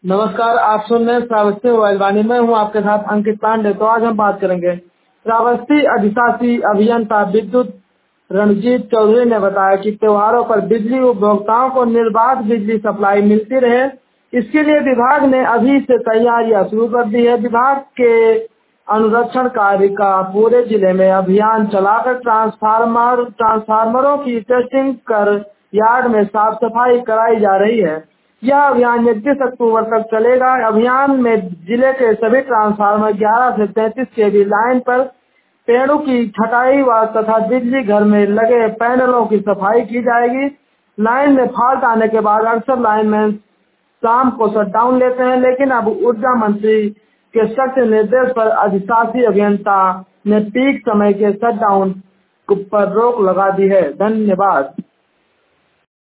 नमस्कार, आप सुन रहे हैं श्रावस्ती मोबाइल वाणी। मैं हूं आपके साथ अंकित पांडे। तो आज हम बात करेंगे श्रावस्ती अधिशासी अभियंता विद्युत रणजीत चौधरी ने बताया कि त्योहारों पर बिजली उपभोक्ताओं को निर्बाध बिजली सप्लाई मिलती रहे, इसके लिए विभाग ने अभी से तैयारियां शुरू कर दी है। विभाग के अनुरक्षण कार्य का पूरे जिले में अभियान चलाकर ट्रांसफार्मरों की टेस्टिंग कर यार्ड में साफ सफाई कराई जा रही है। यह अभियान 31 अक्टूबर तक चलेगा। अभियान में जिले के सभी ट्रांसफार्मर 11 से 33 केवी लाइन पर पेड़ों की छटाई व तथा बिजली घर में लगे पैनलों की सफाई की जाएगी। लाइन में फॉल्ट आने के बाद अक्सर लाइनमैन शाम को शटडाउन लेते हैं, लेकिन अब ऊर्जा मंत्री के सख्त निर्देश पर अधिशासी अभियंता ने पीक समय के शटडाउन पर रोक लगा दी है। धन्यवाद।